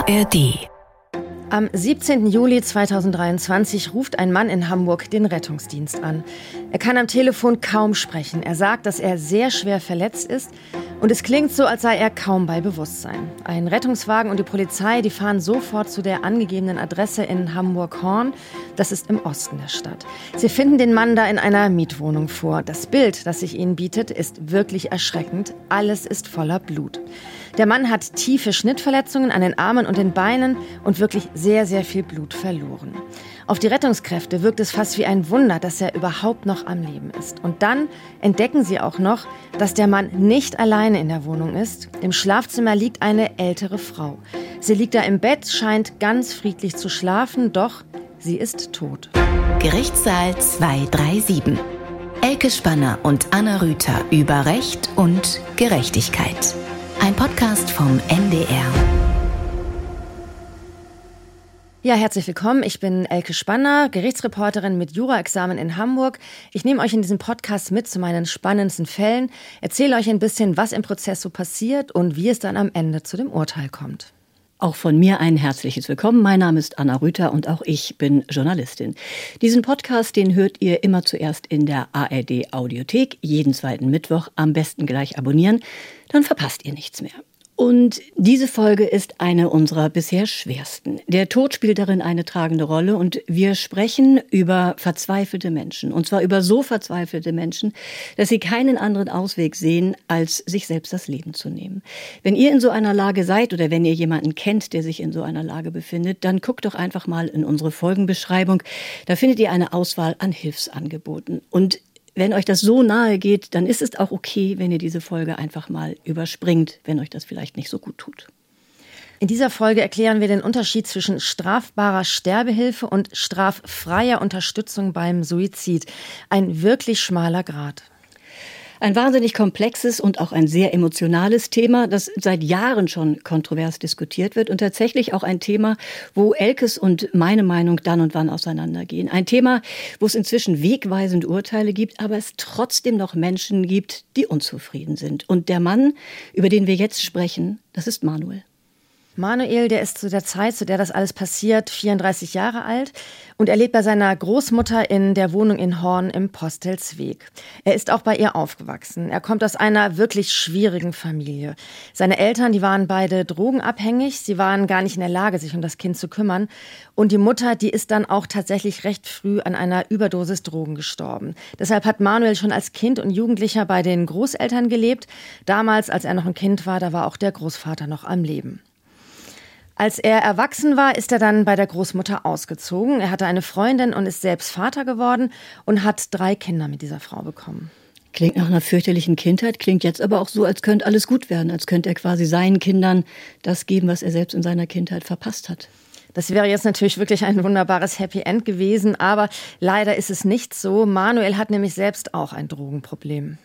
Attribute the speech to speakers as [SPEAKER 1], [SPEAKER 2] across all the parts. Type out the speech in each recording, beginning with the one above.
[SPEAKER 1] ARD.
[SPEAKER 2] Am 17. Juli 2023 ruft ein Mann in Hamburg den Rettungsdienst an. Er kann am Telefon kaum sprechen. Er sagt, dass er sehr schwer verletzt ist und es klingt so, als sei er kaum bei Bewusstsein. Ein Rettungswagen und die Polizei, die fahren sofort zu der angegebenen Adresse in Hamburg-Horn. Das ist im Osten der Stadt. Sie finden den Mann da in einer Mietwohnung vor. Das Bild, das sich ihnen bietet, ist wirklich erschreckend. Alles ist voller Blut. Der Mann hat tiefe Schnittverletzungen an den Armen und den Beinen und wirklich sehr, sehr viel Blut verloren. Auf die Rettungskräfte wirkt es fast wie ein Wunder, dass er überhaupt noch am Leben ist. Und dann entdecken sie auch noch, dass der Mann nicht alleine in der Wohnung ist. Im Schlafzimmer liegt eine ältere Frau. Sie liegt da im Bett, scheint ganz friedlich zu schlafen, doch sie ist tot.
[SPEAKER 1] Gerichtssaal 237. Elke Spanner und Anna Rüther über Recht und Gerechtigkeit. Ein Podcast vom NDR.
[SPEAKER 2] Ja, herzlich willkommen. Ich bin Elke Spanner, Gerichtsreporterin mit Jura-Examen in Hamburg. Ich nehme euch in diesem Podcast mit zu meinen spannendsten Fällen, erzähle euch ein bisschen, was im Prozess so passiert und wie es dann am Ende zu dem Urteil kommt.
[SPEAKER 3] Auch von mir ein herzliches Willkommen. Mein Name ist Anna Rüther und auch ich bin Journalistin. Diesen Podcast, den hört ihr immer zuerst in der ARD Audiothek, jeden zweiten Mittwoch. Am besten gleich abonnieren, dann verpasst ihr nichts mehr. Und diese Folge ist eine unserer bisher schwersten. Der Tod spielt darin eine tragende Rolle und wir sprechen über verzweifelte Menschen. Und zwar über so verzweifelte Menschen, dass sie keinen anderen Ausweg sehen, als sich selbst das Leben zu nehmen. Wenn ihr in so einer Lage seid oder wenn ihr jemanden kennt, der sich in so einer Lage befindet, dann guckt doch einfach mal in unsere Folgenbeschreibung. Da findet ihr eine Auswahl an Hilfsangeboten. Und wenn euch das so nahe geht, dann ist es auch okay, wenn ihr diese Folge einfach mal überspringt, wenn euch das vielleicht nicht so gut tut.
[SPEAKER 2] In dieser Folge erklären wir den Unterschied zwischen strafbarer Sterbehilfe und straffreier Unterstützung beim Suizid. Ein wirklich schmaler Grat.
[SPEAKER 3] Ein wahnsinnig komplexes und auch ein sehr emotionales Thema, das seit Jahren schon kontrovers diskutiert wird und tatsächlich auch ein Thema, wo Elkes und meine Meinung dann und wann auseinandergehen. Ein Thema, wo es inzwischen wegweisende Urteile gibt, aber es trotzdem noch Menschen gibt, die unzufrieden sind. Und der Mann, über den wir jetzt sprechen, das ist Manuel.
[SPEAKER 2] Manuel, der ist zu der Zeit, zu der das alles passiert, 34 Jahre alt und er lebt bei seiner Großmutter in der Wohnung in Horn im Postelsweg. Er ist auch bei ihr aufgewachsen. Er kommt aus einer wirklich schwierigen Familie. Seine Eltern, die waren beide drogenabhängig. Sie waren gar nicht in der Lage, sich um das Kind zu kümmern. Und die Mutter, die ist dann auch tatsächlich recht früh an einer Überdosis Drogen gestorben. Deshalb hat Manuel schon als Kind und Jugendlicher bei den Großeltern gelebt. Damals, als er noch ein Kind war, da war auch der Großvater noch am Leben. Als er erwachsen war, ist er dann bei der Großmutter ausgezogen. Er hatte eine Freundin und ist selbst Vater geworden und hat 3 Kinder mit dieser Frau bekommen.
[SPEAKER 3] Klingt nach einer fürchterlichen Kindheit, klingt jetzt aber auch so, als könnte alles gut werden, als könnte er quasi seinen Kindern das geben, was er selbst in seiner Kindheit verpasst hat.
[SPEAKER 2] Das wäre jetzt natürlich wirklich ein wunderbares Happy End gewesen, aber leider ist es nicht so. Manuel hat nämlich selbst auch ein Drogenproblem.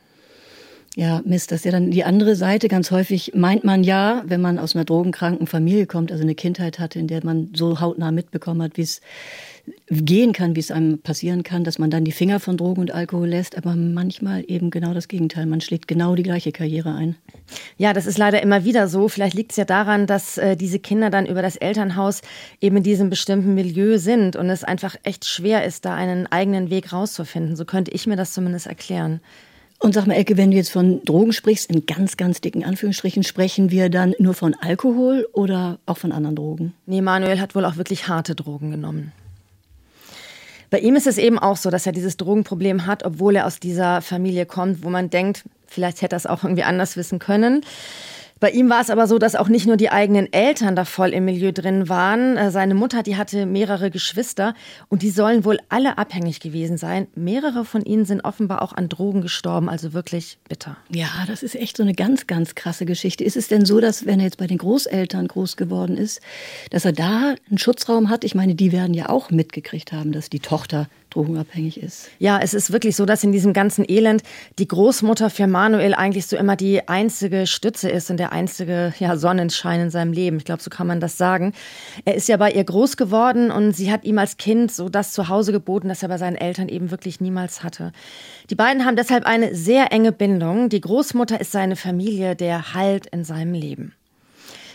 [SPEAKER 3] Ja, Mist, das ist ja dann die andere Seite. Ganz häufig meint man ja, wenn man aus einer drogenkranken Familie kommt, also eine Kindheit hatte, in der man so hautnah mitbekommen hat, wie es gehen kann, wie es einem passieren kann, dass man dann die Finger von Drogen und Alkohol lässt, aber manchmal eben genau das Gegenteil. Man schlägt genau die gleiche Karriere ein.
[SPEAKER 2] Ja, das ist leider immer wieder so. Vielleicht liegt es ja daran, dass diese Kinder dann über das Elternhaus eben in diesem bestimmten Milieu sind und es einfach echt schwer ist, da einen eigenen Weg rauszufinden. So könnte ich mir das zumindest erklären.
[SPEAKER 3] Und sag mal, Elke, wenn du jetzt von Drogen sprichst, in ganz, ganz dicken Anführungsstrichen, sprechen wir dann nur von Alkohol oder auch von anderen Drogen?
[SPEAKER 2] Nee, Manuel hat wohl auch wirklich harte Drogen genommen. Bei ihm ist es eben auch so, dass er dieses Drogenproblem hat, obwohl er aus dieser Familie kommt, wo man denkt, vielleicht hätte er es auch irgendwie anders wissen können. Bei ihm war es aber so, dass auch nicht nur die eigenen Eltern da voll im Milieu drin waren. Seine Mutter, die hatte mehrere Geschwister und die sollen wohl alle abhängig gewesen sein. Mehrere von ihnen sind offenbar auch an Drogen gestorben, also wirklich bitter.
[SPEAKER 3] Ja, das ist echt so eine ganz, ganz krasse Geschichte. Ist es denn so, dass wenn er jetzt bei den Großeltern groß geworden ist, dass er da einen Schutzraum hat? Ich meine, die werden ja auch mitgekriegt haben, dass die Tochter drogenabhängig ist.
[SPEAKER 2] Ja, es ist wirklich so, dass in diesem ganzen Elend die Großmutter für Manuel eigentlich so immer die einzige Stütze ist und der einzige Sonnenschein in seinem Leben. Ich glaube, so kann man das sagen. Er ist ja bei ihr groß geworden und sie hat ihm als Kind so das Zuhause geboten, das er bei seinen Eltern eben wirklich niemals hatte. Die beiden haben deshalb eine sehr enge Bindung. Die Großmutter ist seine Familie, der Halt in seinem Leben.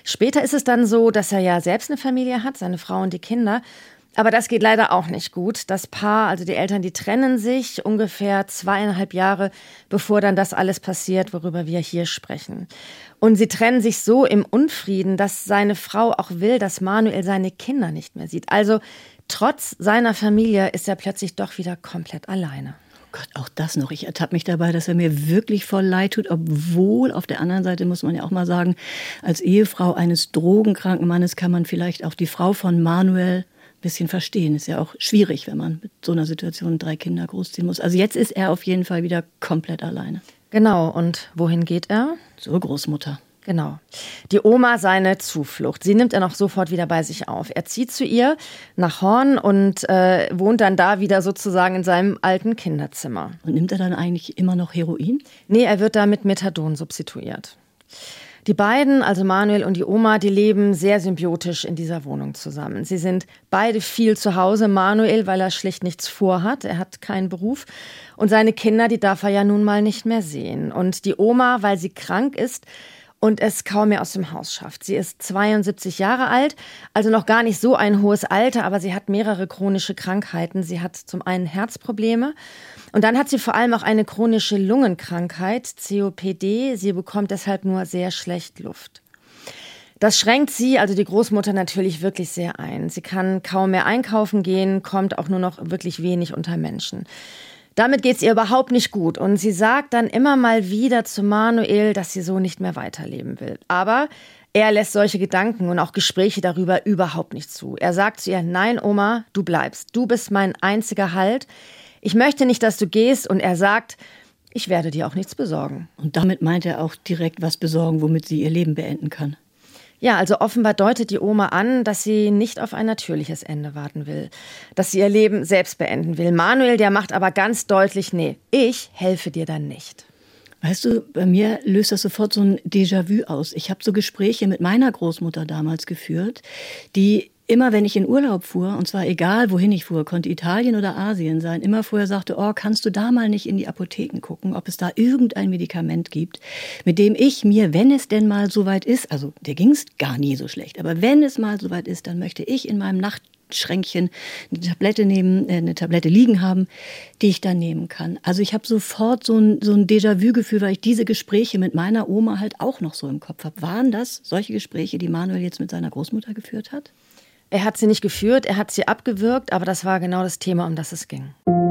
[SPEAKER 2] Später ist es dann so, dass er ja selbst eine Familie hat, seine Frau und die Kinder. Aber das geht leider auch nicht gut. Das Paar, also die Eltern, die trennen sich ungefähr 2,5 Jahre, bevor dann das alles passiert, worüber wir hier sprechen. Und sie trennen sich so im Unfrieden, dass seine Frau auch will, dass Manuel seine Kinder nicht mehr sieht. Also trotz seiner Familie ist er plötzlich doch wieder komplett alleine.
[SPEAKER 3] Gott, auch das noch. Ich ertappe mich dabei, dass er mir wirklich voll leid tut, obwohl auf der anderen Seite muss man ja auch mal sagen, als Ehefrau eines drogenkranken Mannes kann man vielleicht auch die Frau von Manuel ein bisschen verstehen. Ist ja auch schwierig, wenn man mit so einer Situation 3 Kinder großziehen muss. Also jetzt ist er auf jeden Fall wieder komplett alleine.
[SPEAKER 2] Genau, und wohin geht er?
[SPEAKER 3] Zur Großmutter.
[SPEAKER 2] Genau. Die Oma seine Zuflucht. Sie nimmt er noch sofort wieder bei sich auf. Er zieht zu ihr nach Horn und wohnt dann da wieder sozusagen in seinem alten Kinderzimmer.
[SPEAKER 3] Und nimmt er dann eigentlich immer noch Heroin?
[SPEAKER 2] Nee, er wird da mit Methadon substituiert. Die beiden, also Manuel und die Oma, die leben sehr symbiotisch in dieser Wohnung zusammen. Sie sind beide viel zu Hause. Manuel, weil er schlicht nichts vorhat. Er hat keinen Beruf. Und seine Kinder, die darf er ja nun mal nicht mehr sehen. Und die Oma, weil sie krank ist und es kaum mehr aus dem Haus schafft. Sie ist 72 Jahre alt, also noch gar nicht so ein hohes Alter, aber sie hat mehrere chronische Krankheiten. Sie hat zum einen Herzprobleme und dann hat sie vor allem auch eine chronische Lungenkrankheit, COPD. Sie bekommt deshalb nur sehr schlecht Luft. Das schränkt sie, also die Großmutter, natürlich wirklich sehr ein. Sie kann kaum mehr einkaufen gehen, kommt auch nur noch wirklich wenig unter Menschen. Damit geht es ihr überhaupt nicht gut und sie sagt dann immer mal wieder zu Manuel, dass sie so nicht mehr weiterleben will. Aber er lässt solche Gedanken und auch Gespräche darüber überhaupt nicht zu. Er sagt zu ihr, nein Oma, du bleibst, du bist mein einziger Halt. Ich möchte nicht, dass du gehst und er sagt, ich werde dir auch nichts besorgen.
[SPEAKER 3] Und damit meint er auch direkt was besorgen, womit sie ihr Leben beenden kann.
[SPEAKER 2] Ja, also offenbar deutet die Oma an, dass sie nicht auf ein natürliches Ende warten will, dass sie ihr Leben selbst beenden will. Manuel, der macht aber ganz deutlich, nee, ich helfe dir dann nicht.
[SPEAKER 3] Weißt du, bei mir löst das sofort so ein Déjà-vu aus. Ich habe so Gespräche mit meiner Großmutter damals geführt, die immer, wenn ich in Urlaub fuhr, und zwar egal, wohin ich fuhr, konnte Italien oder Asien sein, immer vorher sagte, oh, kannst du da mal nicht in die Apotheken gucken, ob es da irgendein Medikament gibt, mit dem ich mir, wenn es denn mal soweit ist, also der ging es gar nie so schlecht, aber wenn es mal soweit ist, dann möchte ich in meinem Nachtschränkchen eine Tablette liegen haben, die ich dann nehmen kann. Also ich habe sofort so ein Déjà-vu-Gefühl, weil ich diese Gespräche mit meiner Oma halt auch noch so im Kopf habe. Waren das solche Gespräche, die Manuel jetzt mit seiner Großmutter geführt hat?
[SPEAKER 2] Er hat sie nicht geführt, er hat sie abgewürgt, aber das war genau das Thema, um das es ging.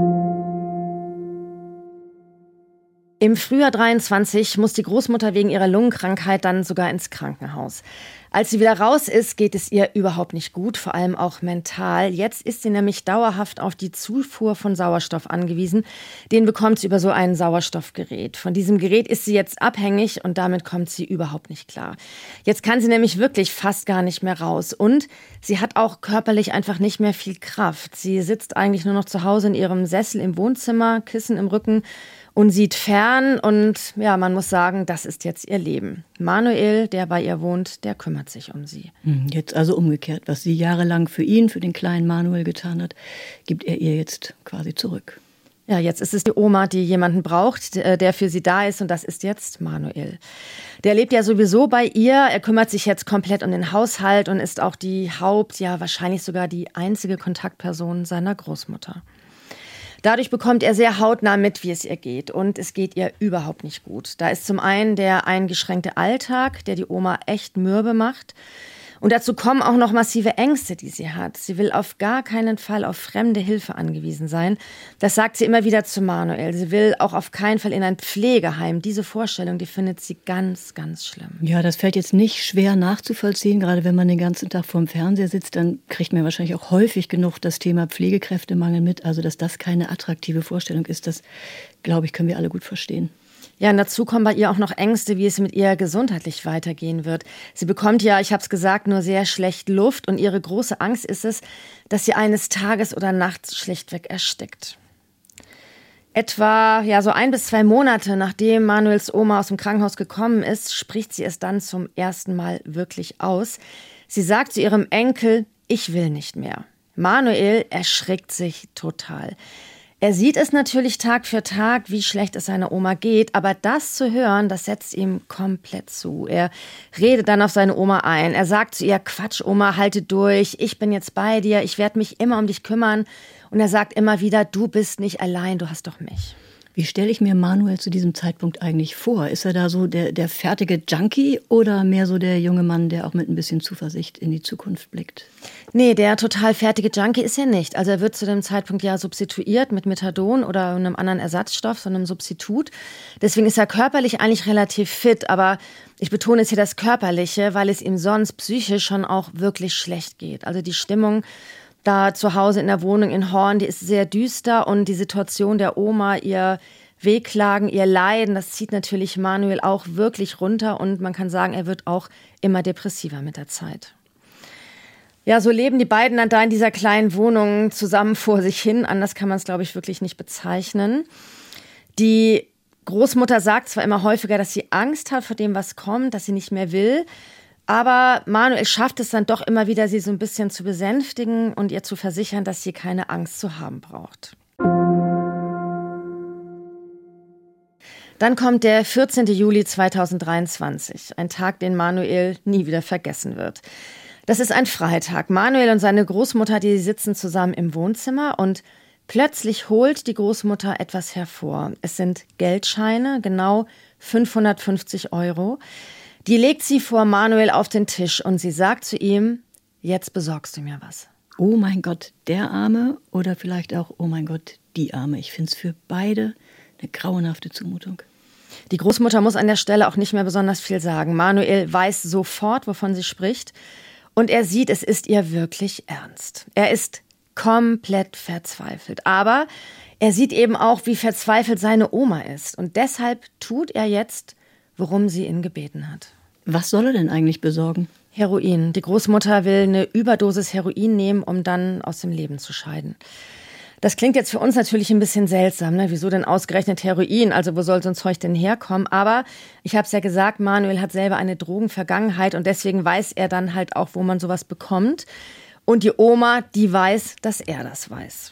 [SPEAKER 2] Im Frühjahr 23 muss die Großmutter wegen ihrer Lungenkrankheit dann sogar ins Krankenhaus. Als sie wieder raus ist, geht es ihr überhaupt nicht gut, vor allem auch mental. Jetzt ist sie nämlich dauerhaft auf die Zufuhr von Sauerstoff angewiesen. Den bekommt sie über so ein Sauerstoffgerät. Von diesem Gerät ist sie jetzt abhängig und damit kommt sie überhaupt nicht klar. Jetzt kann sie nämlich wirklich fast gar nicht mehr raus. Und sie hat auch körperlich einfach nicht mehr viel Kraft. Sie sitzt eigentlich nur noch zu Hause in ihrem Sessel im Wohnzimmer, Kissen im Rücken und sieht fern und ja, man muss sagen, das ist jetzt ihr Leben. Manuel, der bei ihr wohnt, der kümmert sich um sie.
[SPEAKER 3] Jetzt also umgekehrt, was sie jahrelang für ihn, für den kleinen Manuel getan hat, gibt er ihr jetzt quasi zurück.
[SPEAKER 2] Ja, jetzt ist es die Oma, die jemanden braucht, der für sie da ist und das ist jetzt Manuel. Der lebt ja sowieso bei ihr, er kümmert sich jetzt komplett um den Haushalt und ist auch die ja wahrscheinlich sogar die einzige Kontaktperson seiner Großmutter. Dadurch bekommt er sehr hautnah mit, wie es ihr geht. Und es geht ihr überhaupt nicht gut. Da ist zum einen der eingeschränkte Alltag, der die Oma echt mürbe macht. Und dazu kommen auch noch massive Ängste, die sie hat. Sie will auf gar keinen Fall auf fremde Hilfe angewiesen sein. Das sagt sie immer wieder zu Manuel. Sie will auch auf keinen Fall in ein Pflegeheim. Diese Vorstellung, die findet sie ganz, ganz schlimm.
[SPEAKER 3] Ja, das fällt jetzt nicht schwer nachzuvollziehen. Gerade wenn man den ganzen Tag vorm Fernseher sitzt, dann kriegt man wahrscheinlich auch häufig genug das Thema Pflegekräftemangel mit. Also, dass das keine attraktive Vorstellung ist, das, glaube ich, können wir alle gut verstehen.
[SPEAKER 2] Ja, und dazu kommen bei ihr auch noch Ängste, wie es mit ihr gesundheitlich weitergehen wird. Sie bekommt ja, ich habe es gesagt, nur sehr schlecht Luft und ihre große Angst ist es, dass sie eines Tages oder nachts schlichtweg erstickt. Etwa so 1 bis 2 Monate, nachdem Manuels Oma aus dem Krankenhaus gekommen ist, spricht sie es dann zum ersten Mal wirklich aus. Sie sagt zu ihrem Enkel, ich will nicht mehr. Manuel erschrickt sich total. Er sieht es natürlich Tag für Tag, wie schlecht es seiner Oma geht, aber das zu hören, das setzt ihm komplett zu. Er redet dann auf seine Oma ein. Er sagt zu ihr, Quatsch, Oma, halte durch, ich bin jetzt bei dir, ich werde mich immer um dich kümmern. Und er sagt immer wieder, du bist nicht allein, du hast doch mich.
[SPEAKER 3] Wie stelle ich mir Manuel zu diesem Zeitpunkt eigentlich vor? Ist er da so der fertige Junkie oder mehr so der junge Mann, der auch mit ein bisschen Zuversicht in die Zukunft blickt?
[SPEAKER 2] Nee, der total fertige Junkie ist er nicht. Also er wird zu dem Zeitpunkt ja substituiert mit Methadon oder einem anderen Ersatzstoff, so einem Substitut. Deswegen ist er körperlich eigentlich relativ fit, aber ich betone jetzt hier das Körperliche, weil es ihm sonst psychisch schon auch wirklich schlecht geht. Also die Stimmung da zu Hause in der Wohnung in Horn, die ist sehr düster und die Situation der Oma, ihr Wehklagen, ihr Leiden, das zieht natürlich Manuel auch wirklich runter und man kann sagen, er wird auch immer depressiver mit der Zeit. Ja, so leben die beiden dann da in dieser kleinen Wohnung zusammen vor sich hin. Anders kann man es, glaube ich, wirklich nicht bezeichnen. Die Großmutter sagt zwar immer häufiger, dass sie Angst hat vor dem, was kommt, dass sie nicht mehr will. Aber Manuel schafft es dann doch immer wieder, sie so ein bisschen zu besänftigen und ihr zu versichern, dass sie keine Angst zu haben braucht. Dann kommt der 14. Juli 2023, ein Tag, den Manuel nie wieder vergessen wird. Das ist ein Freitag. Manuel und seine Großmutter, die sitzen zusammen im Wohnzimmer und plötzlich holt die Großmutter etwas hervor. Es sind Geldscheine, genau 550 €. Die legt sie vor Manuel auf den Tisch und sie sagt zu ihm, jetzt besorgst du mir was.
[SPEAKER 3] Oh mein Gott, der Arme oder vielleicht auch, oh mein Gott, die Arme. Ich finde es für beide eine grauenhafte Zumutung.
[SPEAKER 2] Die Großmutter muss an der Stelle auch nicht mehr besonders viel sagen. Manuel weiß sofort, wovon sie spricht und er sieht, es ist ihr wirklich ernst. Er ist komplett verzweifelt, aber er sieht eben auch, wie verzweifelt seine Oma ist und deshalb tut er jetzt, worum sie ihn gebeten hat.
[SPEAKER 3] Was soll er denn eigentlich besorgen?
[SPEAKER 2] Heroin. Die Großmutter will eine Überdosis Heroin nehmen, um dann aus dem Leben zu scheiden. Das klingt jetzt für uns natürlich ein bisschen seltsam, ne? Wieso denn ausgerechnet Heroin? Also wo soll so ein Zeug denn herkommen? Aber ich habe es ja gesagt, Manuel hat selber eine Drogenvergangenheit und deswegen weiß er dann halt auch, wo man sowas bekommt. Und die Oma, die weiß, dass er das weiß.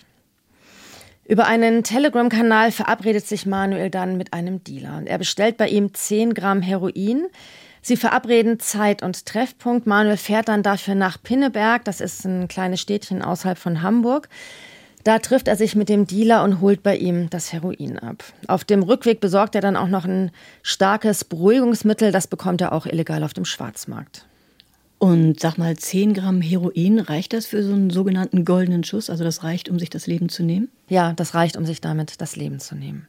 [SPEAKER 2] Über einen Telegram-Kanal verabredet sich Manuel dann mit einem Dealer. Er bestellt bei ihm 10 Gramm Heroin. Sie verabreden Zeit und Treffpunkt. Manuel fährt dann dafür nach Pinneberg. Das ist ein kleines Städtchen außerhalb von Hamburg. Da trifft er sich mit dem Dealer und holt bei ihm das Heroin ab. Auf dem Rückweg besorgt er dann auch noch ein starkes Beruhigungsmittel. Das bekommt er auch illegal auf dem Schwarzmarkt.
[SPEAKER 3] Und sag mal, 10 Gramm Heroin, reicht das für so einen sogenannten goldenen Schuss? Also das reicht, um sich das Leben zu nehmen?
[SPEAKER 2] Ja, das reicht, um sich damit das Leben zu nehmen.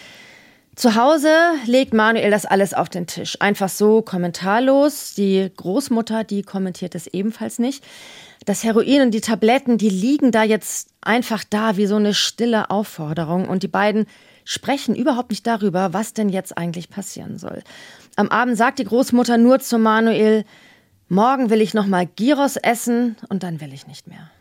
[SPEAKER 2] Zu Hause legt Manuel das alles auf den Tisch. Einfach so, kommentarlos. Die Großmutter, die kommentiert es ebenfalls nicht. Das Heroin und die Tabletten, die liegen da jetzt einfach da wie so eine stille Aufforderung. Und die beiden sprechen überhaupt nicht darüber, was denn jetzt eigentlich passieren soll. Am Abend sagt die Großmutter nur zu Manuel, morgen will ich noch mal Gyros essen und dann will ich nicht mehr.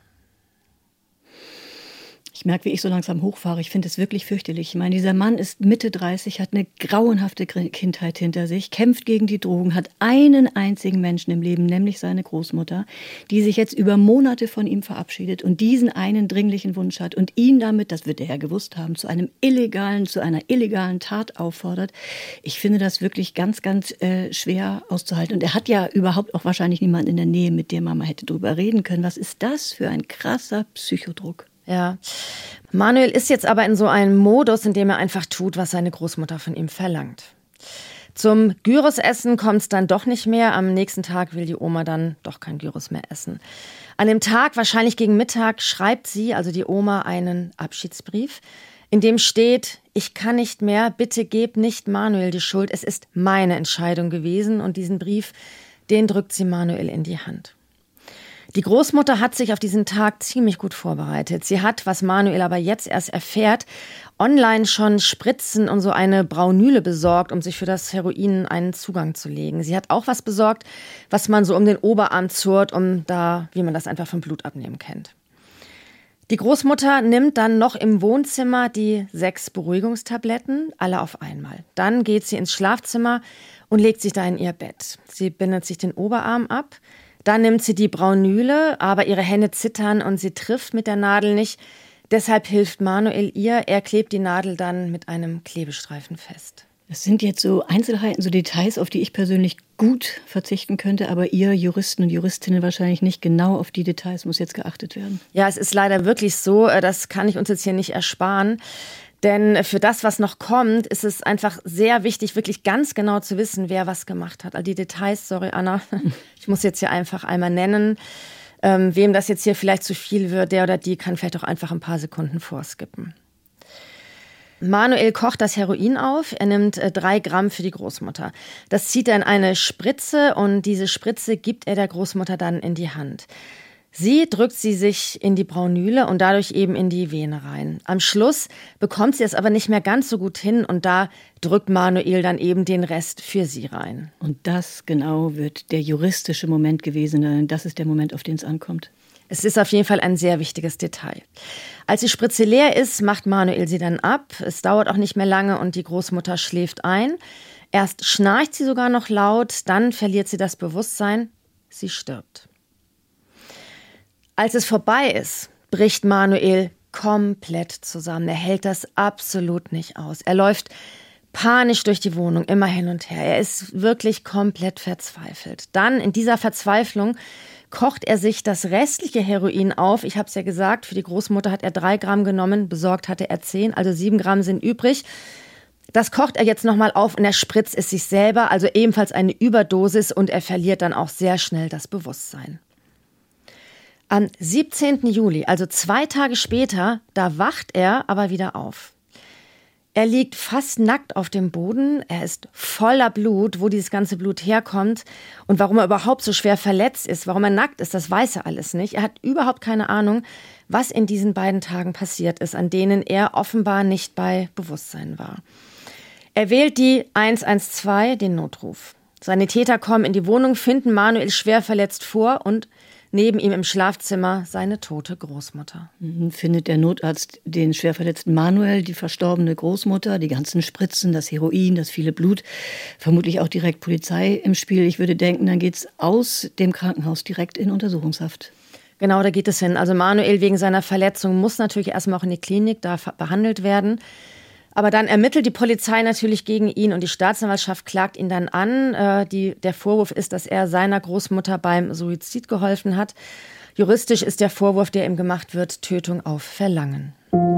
[SPEAKER 3] Ich merke, wie ich so langsam hochfahre. Ich finde es wirklich fürchterlich. Ich meine, dieser Mann ist Mitte 30, hat eine grauenhafte Kindheit hinter sich, kämpft gegen die Drogen, hat einen einzigen Menschen im Leben, nämlich seine Großmutter, die sich jetzt über Monate von ihm verabschiedet und diesen einen dringlichen Wunsch hat und ihn damit, das wird er ja gewusst haben, zu einer illegalen Tat auffordert. Ich finde das wirklich ganz, ganz schwer auszuhalten. Und er hat ja überhaupt auch wahrscheinlich niemanden in der Nähe, mit dem man mal hätte drüber reden können. Was ist das für ein krasser Psychodruck?
[SPEAKER 2] Ja, Manuel ist jetzt aber in so einem Modus, in dem er einfach tut, was seine Großmutter von ihm verlangt. Zum Gyrosessen kommt es dann doch nicht mehr. Am nächsten Tag will die Oma dann doch kein Gyros mehr essen. An dem Tag, wahrscheinlich gegen Mittag, schreibt sie, also die Oma, einen Abschiedsbrief, in dem steht, ich kann nicht mehr, bitte gebt nicht Manuel die Schuld, es ist meine Entscheidung gewesen. Und diesen Brief, den drückt sie Manuel in die Hand. Die Großmutter hat sich auf diesen Tag ziemlich gut vorbereitet. Sie hat, was Manuel aber jetzt erst erfährt, online schon Spritzen und so eine Braunüle besorgt, um sich für das Heroin einen Zugang zu legen. Sie hat auch was besorgt, was man so um den Oberarm zurrt, um da, wie man das einfach vom Blutabnehmen kennt. Die Großmutter nimmt dann noch im Wohnzimmer die 6 Beruhigungstabletten, alle auf einmal. Dann geht sie ins Schlafzimmer und legt sich da in ihr Bett. Sie bindet sich den Oberarm ab. Dann nimmt sie die Braunüle, aber ihre Hände zittern und sie trifft mit der Nadel nicht. Deshalb hilft Manuel ihr. Er klebt die Nadel dann mit einem Klebestreifen fest.
[SPEAKER 3] Das sind jetzt so Einzelheiten, so Details, auf die ich persönlich gut verzichten könnte, aber ihr Juristen und Juristinnen wahrscheinlich nicht. Genau auf die Details muss jetzt geachtet werden.
[SPEAKER 2] Ja, es ist leider wirklich so. Das kann ich uns jetzt hier nicht ersparen. Denn für das, was noch kommt, ist es einfach sehr wichtig, wirklich ganz genau zu wissen, wer was gemacht hat. Also die Details, sorry Anna, ich muss jetzt hier einfach einmal nennen. Wem das jetzt hier vielleicht zu viel wird, der oder die kann vielleicht auch einfach ein paar Sekunden vorskippen. Manuel kocht das Heroin auf. Er nimmt 3 Gramm für die Großmutter. Das zieht er in eine Spritze und diese Spritze gibt er der Großmutter dann in die Hand. Sie drückt sie sich in die Braunüle und dadurch eben in die Vene rein. Am Schluss bekommt sie es aber nicht mehr ganz so gut hin und da drückt Manuel dann eben den Rest für sie rein.
[SPEAKER 3] Und das genau wird der juristische Moment gewesen sein. Das ist der Moment, auf den es ankommt.
[SPEAKER 2] Es ist auf jeden Fall ein sehr wichtiges Detail. Als die Spritze leer ist, macht Manuel sie dann ab. Es dauert auch nicht mehr lange und die Großmutter schläft ein. Erst schnarcht sie sogar noch laut, dann verliert sie das Bewusstsein. Sie stirbt. Als es vorbei ist, bricht Manuel komplett zusammen. Er hält das absolut nicht aus. Er läuft panisch durch die Wohnung, immer hin und her. Er ist wirklich komplett verzweifelt. Dann in dieser Verzweiflung kocht er sich das restliche Heroin auf. Ich habe es ja gesagt, für die Großmutter hat er 3 Gramm genommen, besorgt hatte er 10, also 7 Gramm sind übrig. Das kocht er jetzt nochmal auf und er spritzt es sich selber, also ebenfalls eine Überdosis und er verliert dann auch sehr schnell das Bewusstsein. Am 17. Juli, also 2 Tage später, da wacht er aber wieder auf. Er liegt fast nackt auf dem Boden, er ist voller Blut, wo dieses ganze Blut herkommt und warum er überhaupt so schwer verletzt ist, warum er nackt ist, das weiß er alles nicht. Er hat überhaupt keine Ahnung, was in diesen beiden Tagen passiert ist, an denen er offenbar nicht bei Bewusstsein war. Er wählt die 112, den Notruf. Seine Täter kommen in die Wohnung, finden Manuel schwer verletzt vor und neben ihm im Schlafzimmer seine tote Großmutter.
[SPEAKER 3] Findet der Notarzt den schwer verletzten Manuel, die verstorbene Großmutter, die ganzen Spritzen, das Heroin, das viele Blut, vermutlich auch direkt Polizei im Spiel. Ich würde denken, dann geht's aus dem Krankenhaus direkt in Untersuchungshaft.
[SPEAKER 2] Genau, da geht es hin. Also Manuel wegen seiner Verletzung muss natürlich erstmal auch in die Klinik, da behandelt werden. Aber dann ermittelt die Polizei natürlich gegen ihn und die Staatsanwaltschaft klagt ihn dann an. Der Vorwurf ist, dass er seiner Großmutter beim Suizid geholfen hat. Juristisch ist der Vorwurf, der ihm gemacht wird, Tötung auf Verlangen.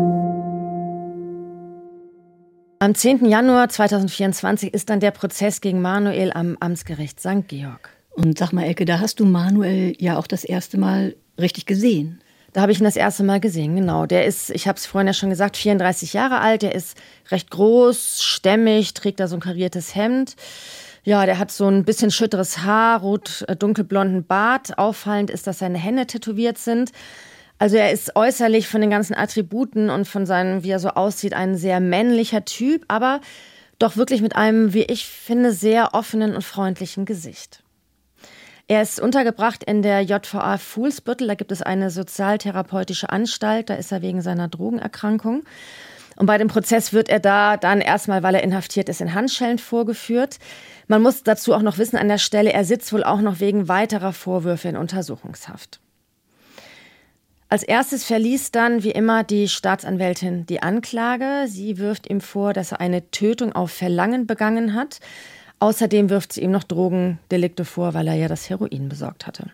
[SPEAKER 2] Am 10. Januar 2024 ist dann der Prozess gegen Manuel am Amtsgericht St. Georg.
[SPEAKER 3] Und sag mal, Elke, da hast du Manuel ja auch das erste Mal richtig gesehen.
[SPEAKER 2] Da habe ich ihn das erste Mal gesehen, genau. Der ist, ich habe es vorhin ja schon gesagt, 34 Jahre alt. Der ist recht groß, stämmig, trägt da so ein kariertes Hemd. Ja, der hat so ein bisschen schütteres Haar, dunkelblonden Bart. Auffallend ist, dass seine Hände tätowiert sind. Also er ist äußerlich von den ganzen Attributen und von seinem, wie er so aussieht, ein sehr männlicher Typ, aber doch wirklich mit einem, wie ich finde, sehr offenen und freundlichen Gesicht. Er ist untergebracht in der JVA Fuhlsbüttel. Da gibt es eine sozialtherapeutische Anstalt. Da ist er wegen seiner Drogenerkrankung. Und bei dem Prozess wird er da dann erstmal, weil er inhaftiert ist, in Handschellen vorgeführt. Man muss dazu auch noch wissen an der Stelle, er sitzt wohl auch noch wegen weiterer Vorwürfe in Untersuchungshaft. Als erstes verließ dann, wie immer, die Staatsanwältin die Anklage. Sie wirft ihm vor, dass er eine Tötung auf Verlangen begangen hat. Außerdem wirft sie ihm noch Drogendelikte vor, weil er ja das Heroin besorgt hatte.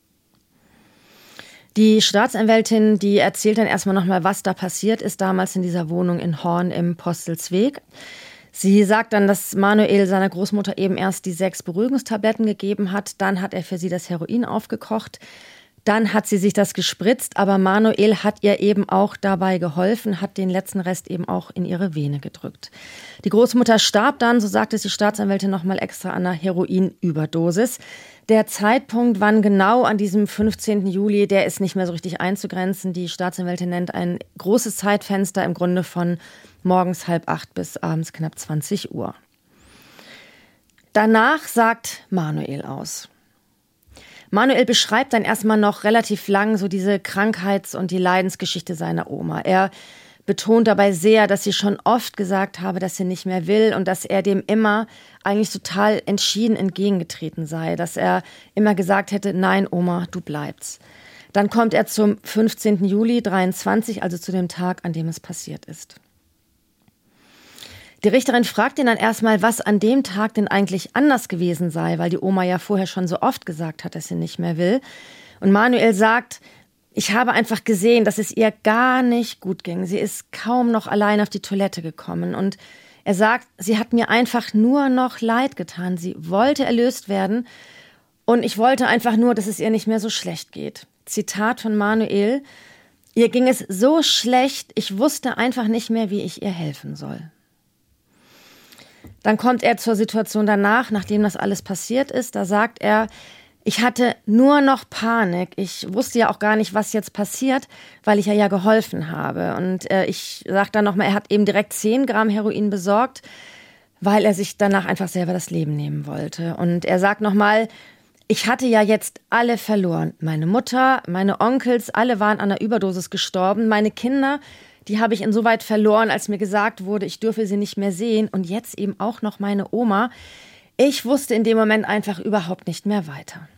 [SPEAKER 2] Die Staatsanwältin, die erzählt dann erstmal nochmal, was da passiert ist damals in dieser Wohnung in Horn im Postelsweg. Sie sagt dann, dass Manuel seiner Großmutter eben erst die 6 Beruhigungstabletten gegeben hat. Dann hat er für sie das Heroin aufgekocht. Dann hat sie sich das gespritzt, aber Manuel hat ihr eben auch dabei geholfen, hat den letzten Rest eben auch in ihre Vene gedrückt. Die Großmutter starb dann, so sagte es die Staatsanwältin nochmal extra, an einer Heroinüberdosis. Der Zeitpunkt, wann genau an diesem 15. Juli, der ist nicht mehr so richtig einzugrenzen. Die Staatsanwältin nennt ein großes Zeitfenster im Grunde von morgens 7:30 bis abends knapp 20 Uhr. Danach sagt Manuel aus. Manuel beschreibt dann erstmal noch relativ lang so diese Krankheits- und die Leidensgeschichte seiner Oma. Er betont dabei sehr, dass sie schon oft gesagt habe, dass sie nicht mehr will und dass er dem immer eigentlich total entschieden entgegengetreten sei. Dass er immer gesagt hätte, nein Oma, du bleibst. Dann kommt er zum 15. Juli 23, also zu dem Tag, an dem es passiert ist. Die Richterin fragt ihn dann erstmal, was an dem Tag denn eigentlich anders gewesen sei, weil die Oma ja vorher schon so oft gesagt hat, dass sie nicht mehr will. Und Manuel sagt, ich habe einfach gesehen, dass es ihr gar nicht gut ging. Sie ist kaum noch allein auf die Toilette gekommen. Und er sagt, sie hat mir einfach nur noch leid getan. Sie wollte erlöst werden. Und ich wollte einfach nur, dass es ihr nicht mehr so schlecht geht. Zitat von Manuel, ihr ging es so schlecht, ich wusste einfach nicht mehr, wie ich ihr helfen soll. Dann kommt er zur Situation danach, nachdem das alles passiert ist. Da sagt er, ich hatte nur noch Panik. Ich wusste ja auch gar nicht, was jetzt passiert, weil ich ja geholfen habe. Und ich sage dann nochmal, er hat eben direkt 10 Gramm Heroin besorgt, weil er sich danach einfach selber das Leben nehmen wollte. Und er sagt nochmal, ich hatte ja jetzt alle verloren. Meine Mutter, meine Onkels, alle waren an einer Überdosis gestorben. Meine Kinder, die habe ich insoweit verloren, als mir gesagt wurde, ich dürfe sie nicht mehr sehen. Und jetzt eben auch noch meine Oma. Ich wusste in dem Moment einfach überhaupt nicht mehr weiter.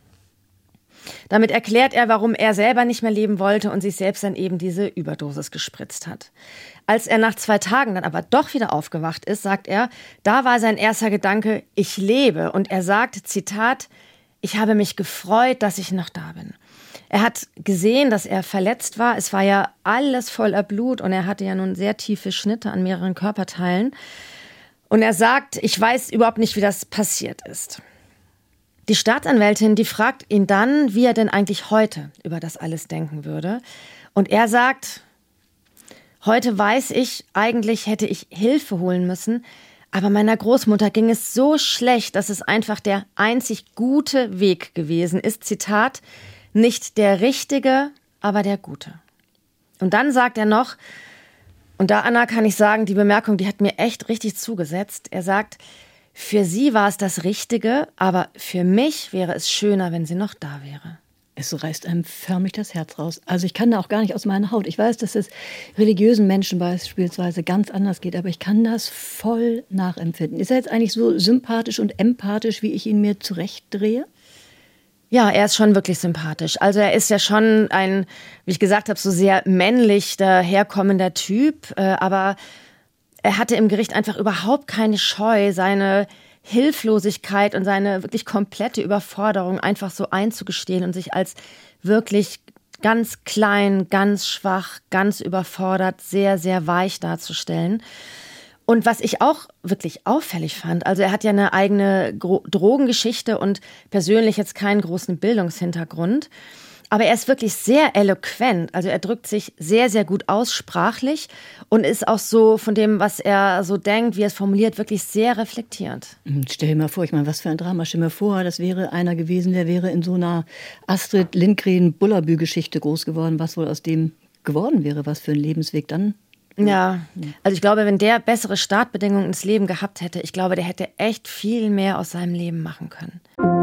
[SPEAKER 2] Damit erklärt er, warum er selber nicht mehr leben wollte und sich selbst dann eben diese Überdosis gespritzt hat. Als er nach 2 Tagen dann aber doch wieder aufgewacht ist, sagt er, da war sein erster Gedanke, ich lebe. Und er sagt, Zitat, ich habe mich gefreut, dass ich noch da bin. Er hat gesehen, dass er verletzt war. Es war ja alles voller Blut und er hatte ja nun sehr tiefe Schnitte an mehreren Körperteilen. Und er sagt, ich weiß überhaupt nicht, wie das passiert ist. Die Staatsanwältin, die fragt ihn dann, wie er denn eigentlich heute über das alles denken würde. Und er sagt, heute weiß ich, eigentlich hätte ich Hilfe holen müssen, aber meiner Großmutter ging es so schlecht, dass es einfach der einzig gute Weg gewesen ist. Zitat, nicht der richtige, aber der gute. Und dann sagt er noch, und da, Anna, kann ich sagen, die Bemerkung, die hat mir echt richtig zugesetzt. Er sagt, für sie war es das Richtige, aber für mich wäre es schöner, wenn sie noch da wäre.
[SPEAKER 3] Es reißt einem förmlich das Herz raus. Also ich kann da auch gar nicht aus meiner Haut. Ich weiß, dass es religiösen Menschen beispielsweise ganz anders geht, aber ich kann das voll nachempfinden. Ist er jetzt eigentlich so sympathisch und empathisch, wie ich ihn mir zurechtdrehe?
[SPEAKER 2] Ja, er ist schon wirklich sympathisch. Also er ist ja schon ein, wie ich gesagt habe, so sehr männlich daherkommender Typ, aber er hatte im Gericht einfach überhaupt keine Scheu, seine Hilflosigkeit und seine wirklich komplette Überforderung einfach so einzugestehen und sich als wirklich ganz klein, ganz schwach, ganz überfordert, sehr, sehr weich darzustellen. Und was ich auch wirklich auffällig fand, also er hat ja eine eigene Drogengeschichte und persönlich jetzt keinen großen Bildungshintergrund. Aber er ist wirklich sehr eloquent, also er drückt sich sehr, sehr gut aus, sprachlich und ist auch so von dem, was er so denkt, wie er es formuliert, wirklich sehr reflektiert.
[SPEAKER 3] Stell dir mal vor, ich meine, was für ein Drama, stell dir mal vor, das wäre einer gewesen, der wäre in so einer Astrid Lindgren-Bullabü-Geschichte groß geworden, was wohl aus dem geworden wäre, was für ein Lebensweg dann.
[SPEAKER 2] Ja, also ich glaube, wenn der bessere Startbedingungen ins Leben gehabt hätte, ich glaube, der hätte echt viel mehr aus seinem Leben machen können.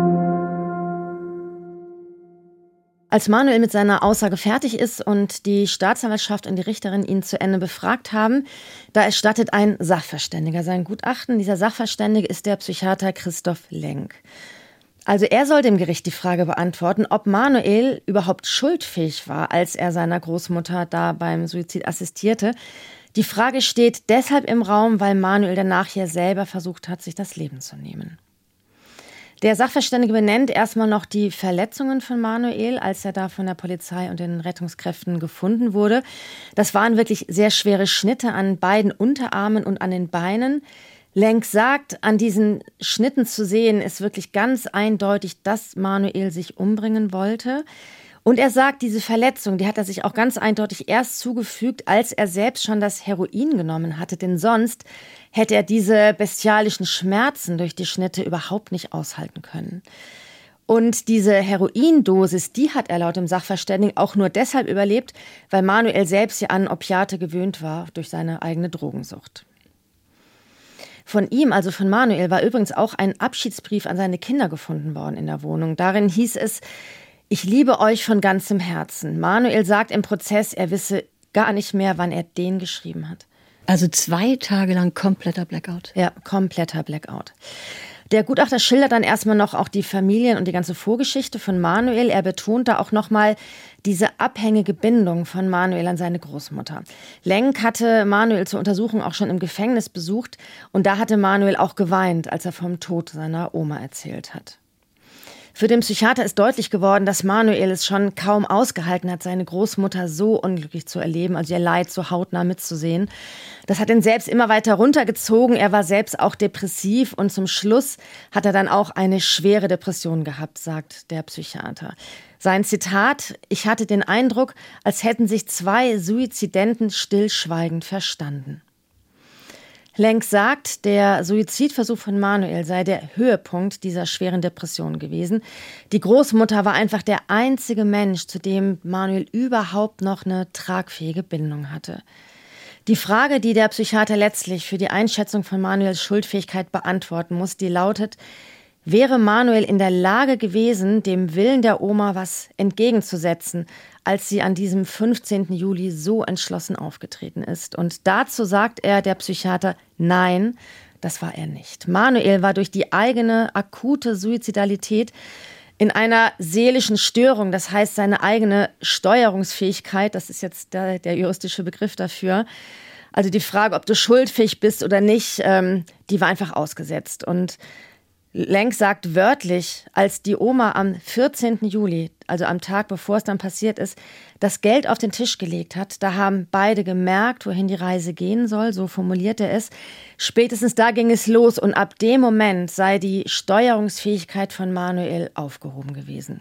[SPEAKER 2] Als Manuel mit seiner Aussage fertig ist und die Staatsanwaltschaft und die Richterin ihn zu Ende befragt haben, da erstattet ein Sachverständiger sein Gutachten. Dieser Sachverständige ist der Psychiater Christoph Lenk. Also er soll dem Gericht die Frage beantworten, ob Manuel überhaupt schuldfähig war, als er seiner Großmutter da beim Suizid assistierte. Die Frage steht deshalb im Raum, weil Manuel danach ja selber versucht hat, sich das Leben zu nehmen. Der Sachverständige benennt erstmal noch die Verletzungen von Manuel, als er da von der Polizei und den Rettungskräften gefunden wurde. Das waren wirklich sehr schwere Schnitte an beiden Unterarmen und an den Beinen. Lenk sagt, an diesen Schnitten zu sehen, ist wirklich ganz eindeutig, dass Manuel sich umbringen wollte. Und er sagt, diese Verletzung, die hat er sich auch ganz eindeutig erst zugefügt, als er selbst schon das Heroin genommen hatte. Denn sonst hätte er diese bestialischen Schmerzen durch die Schnitte überhaupt nicht aushalten können. Und diese Heroindosis, die hat er laut dem Sachverständigen auch nur deshalb überlebt, weil Manuel selbst ja an Opiate gewöhnt war durch seine eigene Drogensucht. Von ihm, also von Manuel, war übrigens auch ein Abschiedsbrief an seine Kinder gefunden worden in der Wohnung. Darin hieß es: Ich liebe euch von ganzem Herzen. Manuel sagt im Prozess, er wisse gar nicht mehr, wann er den geschrieben hat.
[SPEAKER 3] Also 2 Tage lang kompletter Blackout.
[SPEAKER 2] Ja, kompletter Blackout. Der Gutachter schildert dann erstmal noch auch die Familien- und die ganze Vorgeschichte von Manuel. Er betont da auch nochmal diese abhängige Bindung von Manuel an seine Großmutter. Lenk hatte Manuel zur Untersuchung auch schon im Gefängnis besucht und da hatte Manuel auch geweint, als er vom Tod seiner Oma erzählt hat. Für den Psychiater ist deutlich geworden, dass Manuel es schon kaum ausgehalten hat, seine Großmutter so unglücklich zu erleben, also ihr Leid so hautnah mitzusehen. Das hat ihn selbst immer weiter runtergezogen. Er war selbst auch depressiv und zum Schluss hat er dann auch eine schwere Depression gehabt, sagt der Psychiater. Sein Zitat: Ich hatte den Eindruck, als hätten sich zwei Suizidenten stillschweigend verstanden. Lenk sagt, der Suizidversuch von Manuel sei der Höhepunkt dieser schweren Depression gewesen. Die Großmutter war einfach der einzige Mensch, zu dem Manuel überhaupt noch eine tragfähige Bindung hatte. Die Frage, die der Psychiater letztlich für die Einschätzung von Manuels Schuldfähigkeit beantworten muss, die lautet: Wäre Manuel in der Lage gewesen, dem Willen der Oma was entgegenzusetzen, als sie an diesem 15. Juli so entschlossen aufgetreten ist? Und dazu sagt er, der Psychiater, nein, das war er nicht. Manuel war durch die eigene akute Suizidalität in einer seelischen Störung, das heißt seine eigene Steuerungsfähigkeit, das ist jetzt der juristische Begriff dafür, also die Frage, ob du schuldfähig bist oder nicht, die war einfach ausgesetzt. Und Lenk sagt wörtlich, als die Oma am 14. Juli, also am Tag, bevor es dann passiert ist, das Geld auf den Tisch gelegt hat, da haben beide gemerkt, wohin die Reise gehen soll, so formuliert er es. Spätestens da ging es los und ab dem Moment sei die Steuerungsfähigkeit von Manuel aufgehoben gewesen.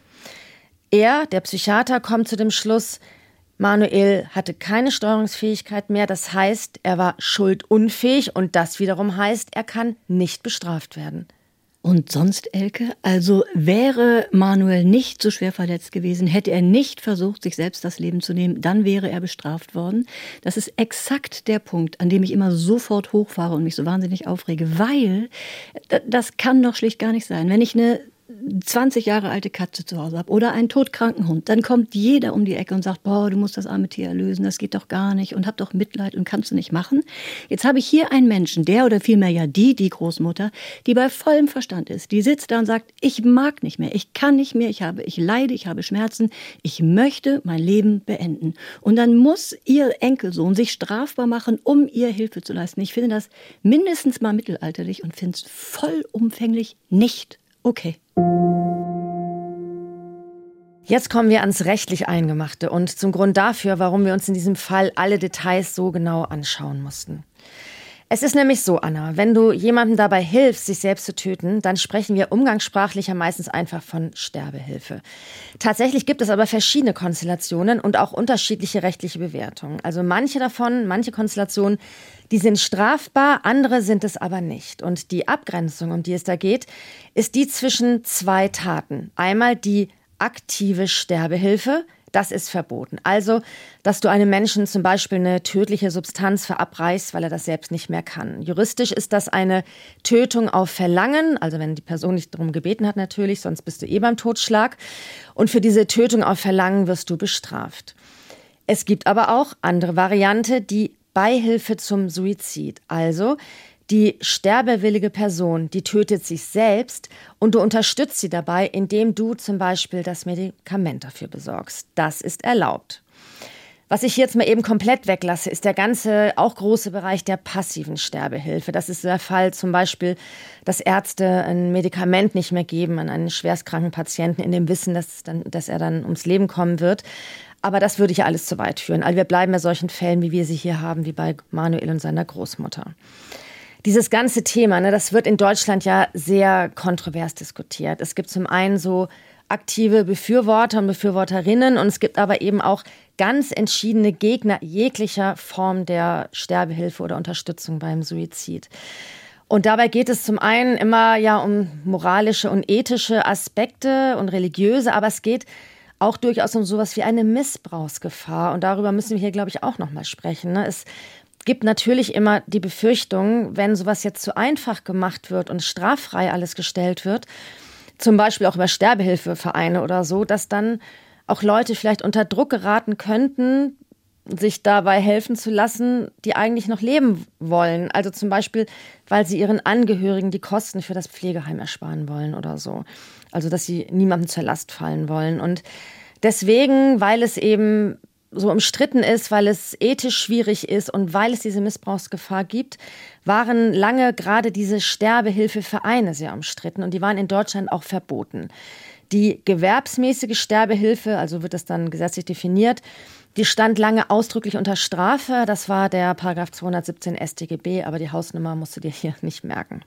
[SPEAKER 2] Er, der Psychiater, kommt zu dem Schluss, Manuel hatte keine Steuerungsfähigkeit mehr, das heißt, er war schuldunfähig und das wiederum heißt, er kann nicht bestraft werden.
[SPEAKER 3] Und sonst, Elke? Also wäre Manuel nicht so schwer verletzt gewesen, hätte er nicht versucht, sich selbst das Leben zu nehmen, dann wäre er bestraft worden. Das ist exakt der Punkt, an dem ich immer sofort hochfahre und mich so wahnsinnig aufrege, weil das kann doch schlicht gar nicht sein. Wenn ich eine 20 Jahre alte Katze zu Hause habe oder einen todkranken Hund, dann kommt jeder um die Ecke und sagt, boah, du musst das arme Tier erlösen, das geht doch gar nicht und hab doch Mitleid und kannst du nicht machen. Jetzt habe ich hier einen Menschen, der oder vielmehr ja die Großmutter, die bei vollem Verstand ist, die sitzt da und sagt, ich mag nicht mehr, ich kann nicht mehr, ich leide, ich habe Schmerzen, ich möchte mein Leben beenden. Und dann muss ihr Enkelsohn sich strafbar machen, um ihr Hilfe zu leisten. Ich finde das mindestens mal mittelalterlich und finde es vollumfänglich nicht okay.
[SPEAKER 2] Jetzt kommen wir ans rechtlich Eingemachte und zum Grund dafür, warum wir uns in diesem Fall alle Details so genau anschauen mussten. Es ist nämlich so, Anna, wenn du jemandem dabei hilfst, sich selbst zu töten, dann sprechen wir umgangssprachlich ja meistens einfach von Sterbehilfe. Tatsächlich gibt es aber verschiedene Konstellationen und auch unterschiedliche rechtliche Bewertungen. Also manche Konstellationen, die sind strafbar, andere sind es aber nicht. Und die Abgrenzung, um die es da geht, ist die zwischen zwei Taten. Einmal die aktive Sterbehilfe, das ist verboten. Also, dass du einem Menschen zum Beispiel eine tödliche Substanz verabreichst, weil er das selbst nicht mehr kann. Juristisch ist das eine Tötung auf Verlangen, also wenn die Person nicht darum gebeten hat natürlich, sonst bist du beim Totschlag. Und für diese Tötung auf Verlangen wirst du bestraft. Es gibt aber auch andere Variante, die Beihilfe zum Suizid. Also die sterbewillige Person, die tötet sich selbst und du unterstützt sie dabei, indem du zum Beispiel das Medikament dafür besorgst. Das ist erlaubt. Was ich jetzt mal eben komplett weglasse, ist der ganze, auch große Bereich der passiven Sterbehilfe. Das ist der Fall zum Beispiel, dass Ärzte ein Medikament nicht mehr geben an einen schwerstkranken Patienten in dem Wissen, dass er dann ums Leben kommen wird. Aber das würde ja alles zu weit führen. Also wir bleiben bei solchen Fällen, wie wir sie hier haben, wie bei Manuel und seiner Großmutter. Dieses ganze Thema, das wird in Deutschland ja sehr kontrovers diskutiert. Es gibt zum einen so aktive Befürworter und Befürworterinnen und es gibt aber eben auch ganz entschiedene Gegner jeglicher Form der Sterbehilfe oder Unterstützung beim Suizid. Und dabei geht es zum einen immer ja um moralische und ethische Aspekte und religiöse, aber es geht auch durchaus um sowas wie eine Missbrauchsgefahr. Und darüber müssen wir hier, glaube ich, auch noch mal sprechen. Es gibt natürlich immer die Befürchtung, wenn sowas jetzt zu einfach gemacht wird und straffrei alles gestellt wird, zum Beispiel auch über Sterbehilfevereine oder so, dass dann auch Leute vielleicht unter Druck geraten könnten, sich dabei helfen zu lassen, die eigentlich noch leben wollen. Also zum Beispiel, weil sie ihren Angehörigen die Kosten für das Pflegeheim ersparen wollen oder so. Also dass sie niemandem zur Last fallen wollen. Und deswegen, weil es eben so umstritten ist, weil es ethisch schwierig ist und weil es diese Missbrauchsgefahr gibt, waren lange gerade diese Sterbehilfevereine sehr umstritten und die waren in Deutschland auch verboten. Die gewerbsmäßige Sterbehilfe, also wird das dann gesetzlich definiert, die stand lange ausdrücklich unter Strafe. Das war der Paragraph 217 StGB, aber die Hausnummer musst du dir hier nicht merken.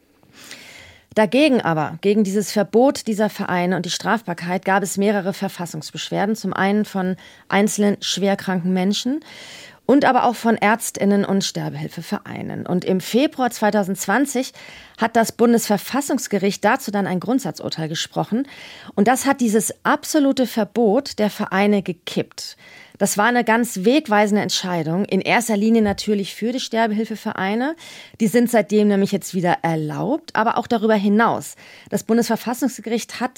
[SPEAKER 2] Dagegen aber, gegen dieses Verbot dieser Vereine und die Strafbarkeit, gab es mehrere Verfassungsbeschwerden. Zum einen von einzelnen schwerkranken Menschen und aber auch von ÄrztInnen und Sterbehilfevereinen. Und im Februar 2020 hat das Bundesverfassungsgericht dazu dann ein Grundsatzurteil gesprochen. Und das hat dieses absolute Verbot der Vereine gekippt. Das war eine ganz wegweisende Entscheidung. In erster Linie natürlich für die Sterbehilfevereine. Die sind seitdem nämlich jetzt wieder erlaubt, aber auch darüber hinaus. Das Bundesverfassungsgericht hat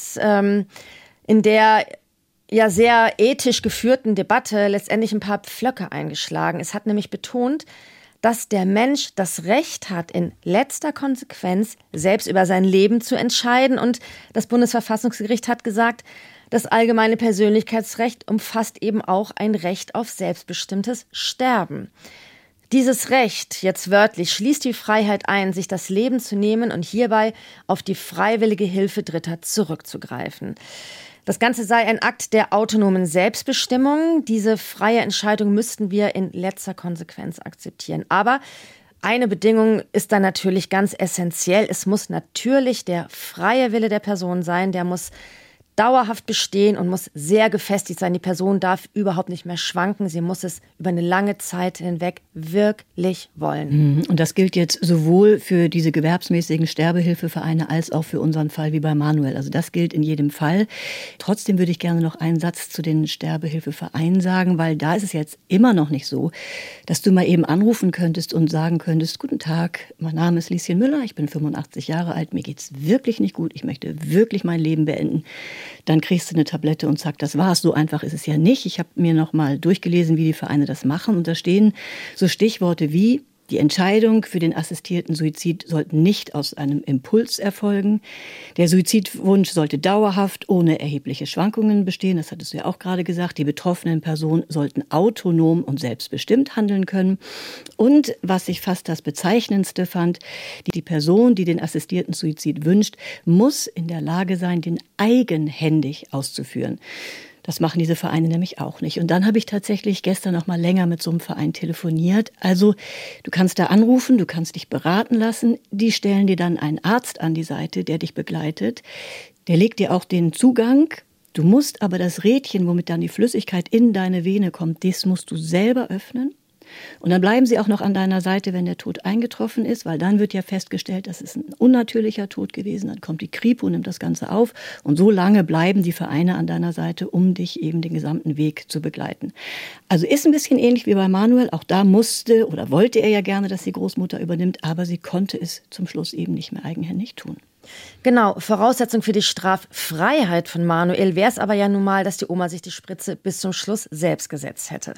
[SPEAKER 2] in der ja sehr ethisch geführten Debatte letztendlich ein paar Pflöcke eingeschlagen. Es hat nämlich betont, dass der Mensch das Recht hat, in letzter Konsequenz selbst über sein Leben zu entscheiden. Und das Bundesverfassungsgericht hat gesagt, das allgemeine Persönlichkeitsrecht umfasst eben auch ein Recht auf selbstbestimmtes Sterben. Dieses Recht, jetzt wörtlich, schließt die Freiheit ein, sich das Leben zu nehmen und hierbei auf die freiwillige Hilfe Dritter zurückzugreifen. Das Ganze sei ein Akt der autonomen Selbstbestimmung. Diese freie Entscheidung müssten wir in letzter Konsequenz akzeptieren. Aber eine Bedingung ist dann natürlich ganz essentiell. Es muss natürlich der freie Wille der Person sein, der muss dauerhaft bestehen und muss sehr gefestigt sein. Die Person darf überhaupt nicht mehr schwanken. Sie muss es über eine lange Zeit hinweg wirklich wollen.
[SPEAKER 3] Und das gilt jetzt sowohl für diese gewerbsmäßigen Sterbehilfevereine als auch für unseren Fall wie bei Manuel. Also das gilt in jedem Fall. Trotzdem würde ich gerne noch einen Satz zu den Sterbehilfevereinen sagen, weil da ist es jetzt immer noch nicht so, dass du mal eben anrufen könntest und sagen könntest, guten Tag, mein Name ist Lieschen Müller, ich bin 85 Jahre alt, mir geht's wirklich nicht gut, ich möchte wirklich mein Leben beenden. Dann kriegst du eine Tablette und zack, das war's. So einfach ist es ja nicht. Ich habe mir noch mal durchgelesen, wie die Vereine das machen. Und da stehen so Stichworte wie: Die Entscheidung für den assistierten Suizid sollte nicht aus einem Impuls erfolgen. Der Suizidwunsch sollte dauerhaft ohne erhebliche Schwankungen bestehen. Das hattest du ja auch gerade gesagt. Die betroffenen Personen sollten autonom und selbstbestimmt handeln können. Und was ich fast das Bezeichnendste fand, die Person, die den assistierten Suizid wünscht, muss in der Lage sein, den eigenhändig auszuführen. Das machen diese Vereine nämlich auch nicht. Und dann habe ich tatsächlich gestern noch mal länger mit so einem Verein telefoniert. Also du kannst da anrufen, du kannst dich beraten lassen. Die stellen dir dann einen Arzt an die Seite, der dich begleitet. Der legt dir auch den Zugang. Du musst aber das Rädchen, womit dann die Flüssigkeit in deine Vene kommt, das musst du selber öffnen. Und dann bleiben sie auch noch an deiner Seite, wenn der Tod eingetroffen ist, weil dann wird ja festgestellt, das ist ein unnatürlicher Tod gewesen. Dann kommt die Kripo, nimmt das Ganze auf und so lange bleiben die Vereine an deiner Seite, um dich eben den gesamten Weg zu begleiten. Also ist ein bisschen ähnlich wie bei Manuel. Auch da musste oder wollte er ja gerne, dass die Großmutter übernimmt, aber sie konnte es zum Schluss eben nicht mehr eigenhändig tun.
[SPEAKER 2] Genau, Voraussetzung für die Straffreiheit von Manuel wäre es aber ja nun mal, dass die Oma sich die Spritze bis zum Schluss selbst gesetzt hätte.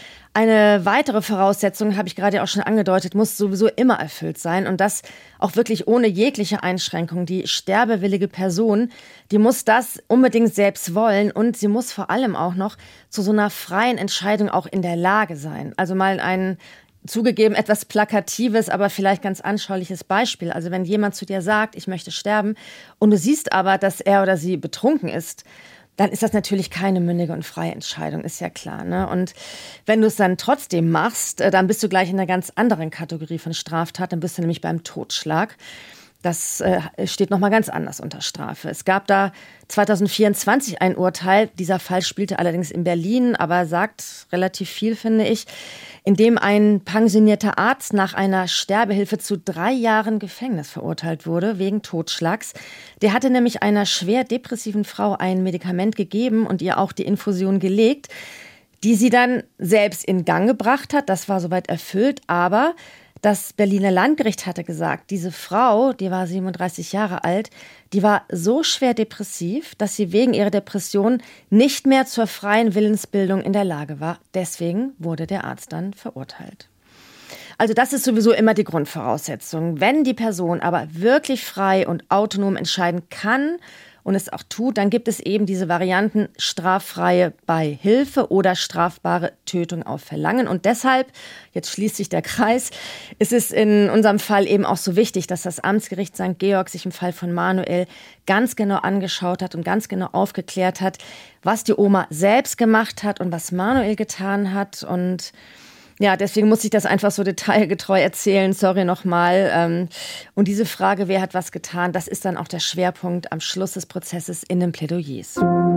[SPEAKER 2] Eine weitere Voraussetzung, habe ich gerade auch schon angedeutet, muss sowieso immer erfüllt sein und das auch wirklich ohne jegliche Einschränkung. Die sterbewillige Person, die muss das unbedingt selbst wollen und sie muss vor allem auch noch zu so einer freien Entscheidung auch in der Lage sein. Also mal ein zugegeben etwas plakatives, aber vielleicht ganz anschauliches Beispiel. Also wenn jemand zu dir sagt, ich möchte sterben und du siehst aber, dass er oder sie betrunken ist, dann ist das natürlich keine mündige und freie Entscheidung, ist ja klar, ne? Und wenn du es dann trotzdem machst, dann bist du gleich in einer ganz anderen Kategorie von Straftat, dann bist du nämlich beim Totschlag. Das steht nochmal ganz anders unter Strafe. Es gab da 2024 ein Urteil, dieser Fall spielte allerdings in Berlin, aber sagt relativ viel, finde ich, in dem ein pensionierter Arzt nach einer Sterbehilfe zu 3 Jahren Gefängnis verurteilt wurde, wegen Totschlags. Der hatte nämlich einer schwer depressiven Frau ein Medikament gegeben und ihr auch die Infusion gelegt, die sie dann selbst in Gang gebracht hat. Das war soweit erfüllt, aber Das Berliner Landgericht hatte gesagt, diese Frau, die war 37 Jahre alt, die war so schwer depressiv, dass sie wegen ihrer Depression nicht mehr zur freien Willensbildung in der Lage war. Deswegen wurde der Arzt dann verurteilt. Also das ist sowieso immer die Grundvoraussetzung. Wenn die Person aber wirklich frei und autonom entscheiden kann und es auch tut, dann gibt es eben diese Varianten straffreie Beihilfe oder strafbare Tötung auf Verlangen. Und deshalb, jetzt schließt sich der Kreis, ist es in unserem Fall eben auch so wichtig, dass das Amtsgericht St. Georg sich im Fall von Manuel ganz genau angeschaut hat und ganz genau aufgeklärt hat, was die Oma selbst gemacht hat und was Manuel getan hat. Und ja, deswegen muss ich das einfach so detailgetreu erzählen. Sorry nochmal. Und diese Frage, wer hat was getan, das ist dann auch der Schwerpunkt am Schluss des Prozesses in den Plädoyers.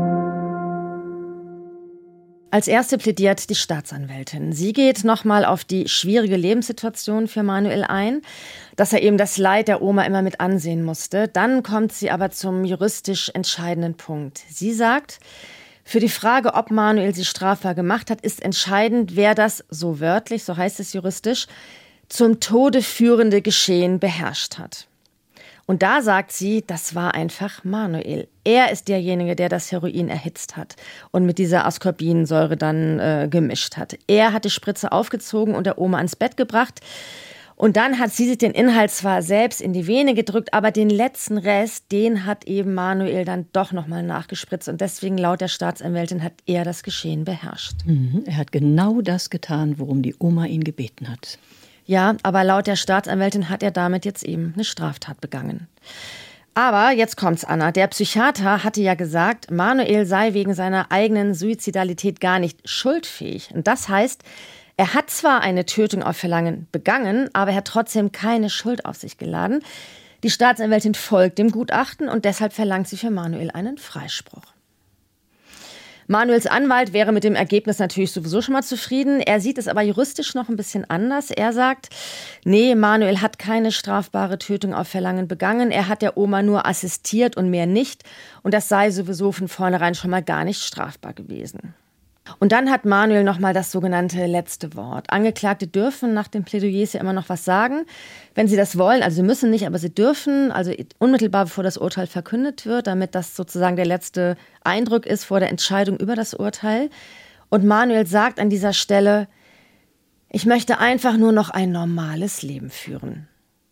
[SPEAKER 2] Als erste plädiert die Staatsanwältin. Sie geht nochmal auf die schwierige Lebenssituation für Manuel ein, dass er eben das Leid der Oma immer mit ansehen musste. Dann kommt sie aber zum juristisch entscheidenden Punkt. Sie sagt, für die Frage, ob Manuel sie strafbar gemacht hat, ist entscheidend, wer das, so wörtlich, so heißt es juristisch, zum Tode führende Geschehen beherrscht hat. Und da sagt sie, das war einfach Manuel. Er ist derjenige, der das Heroin erhitzt hat und mit dieser Ascorbinsäure dann gemischt hat. Er hat die Spritze aufgezogen und der Oma ans Bett gebracht. Und dann hat sie sich den Inhalt zwar selbst in die Vene gedrückt, aber den letzten Rest, den hat eben Manuel dann doch nochmal nachgespritzt. Und deswegen, laut der Staatsanwältin, hat er das Geschehen beherrscht.
[SPEAKER 3] Er hat genau das getan, worum die Oma ihn gebeten hat.
[SPEAKER 2] Ja, aber laut der Staatsanwältin hat er damit jetzt eben eine Straftat begangen. Aber jetzt kommt's, Anna. Der Psychiater hatte ja gesagt, Manuel sei wegen seiner eigenen Suizidalität gar nicht schuldfähig. Und das heißt, er hat zwar eine Tötung auf Verlangen begangen, aber er hat trotzdem keine Schuld auf sich geladen. Die Staatsanwältin folgt dem Gutachten und deshalb verlangt sie für Manuel einen Freispruch. Manuels Anwalt wäre mit dem Ergebnis natürlich sowieso schon mal zufrieden. Er sieht es aber juristisch noch ein bisschen anders. Er sagt, nee, Manuel hat keine strafbare Tötung auf Verlangen begangen. Er hat der Oma nur assistiert und mehr nicht. Und das sei sowieso von vornherein schon mal gar nicht strafbar gewesen. Und dann hat Manuel nochmal das sogenannte letzte Wort. Angeklagte dürfen nach den Plädoyers ja immer noch was sagen, wenn sie das wollen. Also sie müssen nicht, aber sie dürfen, also unmittelbar bevor das Urteil verkündet wird, damit das sozusagen der letzte Eindruck ist vor der Entscheidung über das Urteil. Und Manuel sagt an dieser Stelle, ich möchte einfach nur noch ein normales Leben führen.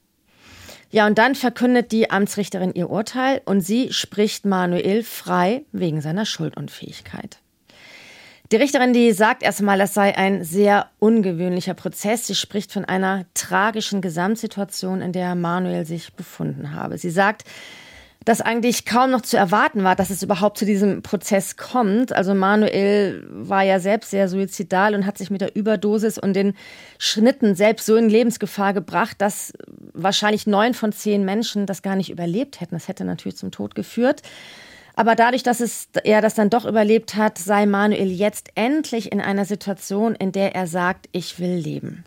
[SPEAKER 2] Ja, und dann verkündet die Amtsrichterin ihr Urteil und sie spricht Manuel frei wegen seiner Schuldunfähigkeit. Die Richterin, die sagt erstmal, das sei ein sehr ungewöhnlicher Prozess. Sie spricht von einer tragischen Gesamtsituation, in der Manuel sich befunden habe. Sie sagt, dass eigentlich kaum noch zu erwarten war, dass es überhaupt zu diesem Prozess kommt. Also Manuel war ja selbst sehr suizidal und hat sich mit der Überdosis und den Schnitten selbst so in Lebensgefahr gebracht, dass wahrscheinlich 9 von 10 Menschen das gar nicht überlebt hätten. Das hätte natürlich zum Tod geführt. Aber dadurch, dass er das dann doch überlebt hat, sei Manuel jetzt endlich in einer Situation, in der er sagt, ich will leben.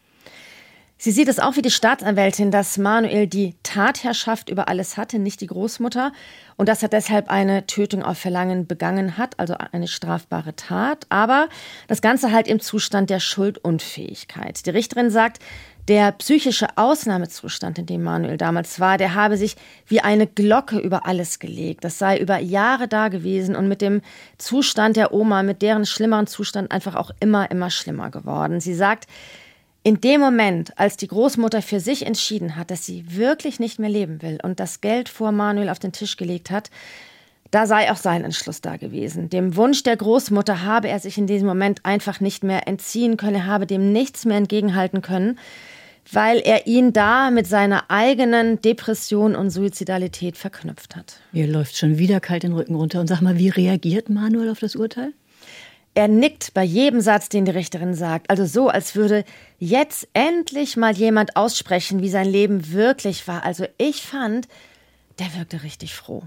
[SPEAKER 2] Sie sieht es auch wie die Staatsanwältin, dass Manuel die Tatherrschaft über alles hatte, nicht die Großmutter, und dass er deshalb eine Tötung auf Verlangen begangen hat, also eine strafbare Tat, aber das Ganze halt im Zustand der Schuldunfähigkeit. Die Richterin sagt, der psychische Ausnahmezustand, in dem Manuel damals war, der habe sich wie eine Glocke über alles gelegt. Das sei über Jahre da gewesen und mit dem Zustand der Oma, mit deren schlimmeren Zustand einfach auch immer schlimmer geworden. Sie sagt, in dem Moment, als die Großmutter für sich entschieden hat, dass sie wirklich nicht mehr leben will und das Geld vor Manuel auf den Tisch gelegt hat, da sei auch sein Entschluss da gewesen. Dem Wunsch der Großmutter habe er sich in diesem Moment einfach nicht mehr entziehen können, er habe dem nichts mehr entgegenhalten können, weil er ihn da mit seiner eigenen Depression und Suizidalität verknüpft hat.
[SPEAKER 3] Mir läuft schon wieder kalt den Rücken runter. Und sag mal, wie reagiert Manuel auf das Urteil?
[SPEAKER 2] Er nickt bei jedem Satz, den die Richterin sagt. Also so, als würde jetzt endlich mal jemand aussprechen, wie sein Leben wirklich war. Also ich fand, der wirkte richtig froh.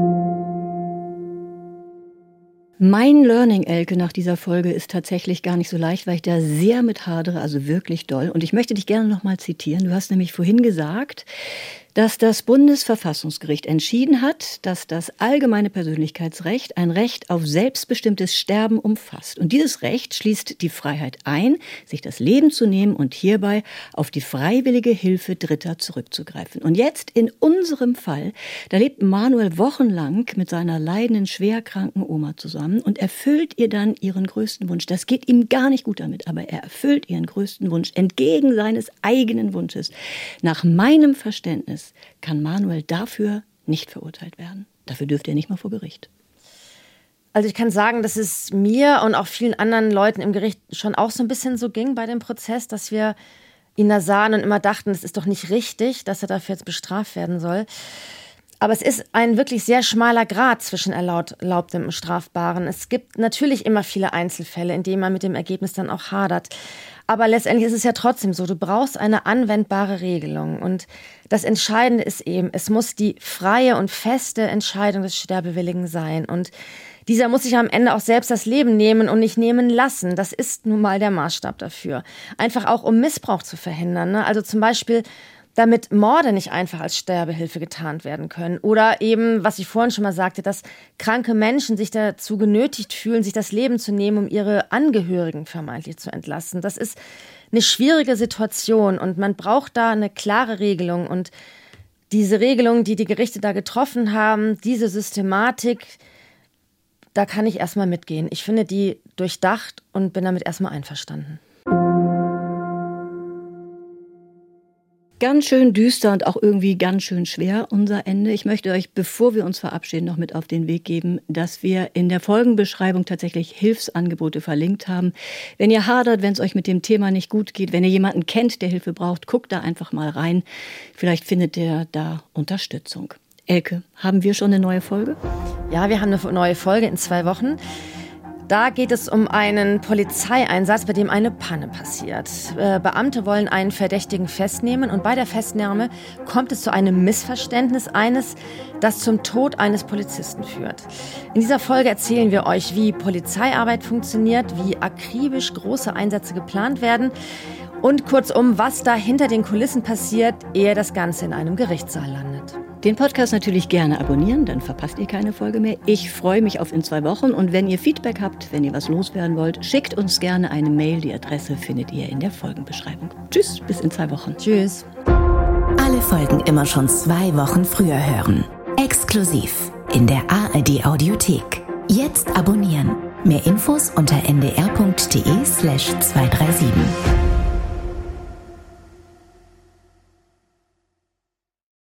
[SPEAKER 3] Mein Learning, Elke, nach dieser Folge ist tatsächlich gar nicht so leicht, weil ich da sehr mit hadere, also wirklich doll. Und ich möchte dich gerne noch mal zitieren. Du hast nämlich vorhin gesagt, dass das Bundesverfassungsgericht entschieden hat, dass das allgemeine Persönlichkeitsrecht ein Recht auf selbstbestimmtes Sterben umfasst. Und dieses Recht schließt die Freiheit ein, sich das Leben zu nehmen und hierbei auf die freiwillige Hilfe Dritter zurückzugreifen. Und jetzt in unserem Fall, da lebt Manuel wochenlang mit seiner leidenden, schwerkranken Oma zusammen und erfüllt ihr dann ihren größten Wunsch. Das geht ihm gar nicht gut damit, aber er erfüllt ihren größten Wunsch entgegen seines eigenen Wunsches. Nach meinem Verständnis kann Manuel dafür nicht verurteilt werden. Dafür dürfte er nicht mal vor Gericht.
[SPEAKER 2] Also ich kann sagen, dass es mir und auch vielen anderen Leuten im Gericht schon auch so ein bisschen so ging bei dem Prozess, dass wir ihn da sahen und immer dachten, es ist doch nicht richtig, dass er dafür jetzt bestraft werden soll. Aber es ist ein wirklich sehr schmaler Grat zwischen Erlaubtem und Strafbaren. Es gibt natürlich immer viele Einzelfälle, in denen man mit dem Ergebnis dann auch hadert. Aber letztendlich ist es ja trotzdem so, du brauchst eine anwendbare Regelung. Und das Entscheidende ist eben, es muss die freie und feste Entscheidung des Sterbewilligen sein. Und dieser muss sich am Ende auch selbst das Leben nehmen und nicht nehmen lassen. Das ist nun mal der Maßstab dafür. Einfach auch, um Missbrauch zu verhindern, ne? Also zum Beispiel, damit Morde nicht einfach als Sterbehilfe getarnt werden können. Oder eben, was ich vorhin schon mal sagte, dass kranke Menschen sich dazu genötigt fühlen, sich das Leben zu nehmen, um ihre Angehörigen vermeintlich zu entlasten. Das ist eine schwierige Situation und man braucht da eine klare Regelung. Und diese Regelung, die die Gerichte da getroffen haben, diese Systematik, da kann ich erstmal mitgehen. Ich finde die durchdacht und bin damit erstmal einverstanden.
[SPEAKER 3] Ganz schön düster und auch irgendwie ganz schön schwer, unser Ende. Ich möchte euch, bevor wir uns verabschieden, noch mit auf den Weg geben, dass wir in der Folgenbeschreibung tatsächlich Hilfsangebote verlinkt haben. Wenn ihr hadert, wenn es euch mit dem Thema nicht gut geht, wenn ihr jemanden kennt, der Hilfe braucht, guckt da einfach mal rein. Vielleicht findet ihr da Unterstützung. Elke, haben wir schon eine neue Folge?
[SPEAKER 2] Ja, wir haben eine neue Folge in 2 Wochen. Da geht es um einen Polizeieinsatz, bei dem eine Panne passiert. Beamte wollen einen Verdächtigen festnehmen und bei der Festnahme kommt es zu einem Missverständnis das zum Tod eines Polizisten führt. In dieser Folge erzählen wir euch, wie Polizeiarbeit funktioniert, wie akribisch große Einsätze geplant werden und kurzum, was da hinter den Kulissen passiert, ehe das Ganze in einem Gerichtssaal landet.
[SPEAKER 3] Den Podcast natürlich gerne abonnieren, dann verpasst ihr keine Folge mehr. Ich freue mich auf in 2 Wochen und wenn ihr Feedback habt, wenn ihr was loswerden wollt, schickt uns gerne eine Mail. Die Adresse findet ihr in der Folgenbeschreibung. Tschüss, bis in 2 Wochen.
[SPEAKER 2] Tschüss.
[SPEAKER 1] Alle Folgen immer schon 2 Wochen früher hören. Exklusiv in der ARD Audiothek. Jetzt abonnieren. Mehr Infos unter ndr.de/237.